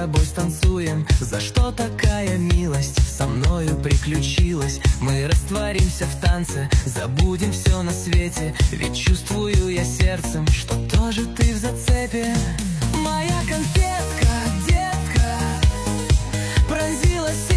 тобой станцуем. За что такая милость со мною приключилась? Мы растворимся в танце, забудем все на свете. Ведь чувствую я сердцем, что тоже ты в зацепе. Моя конфетка, детка, пронзила сердце.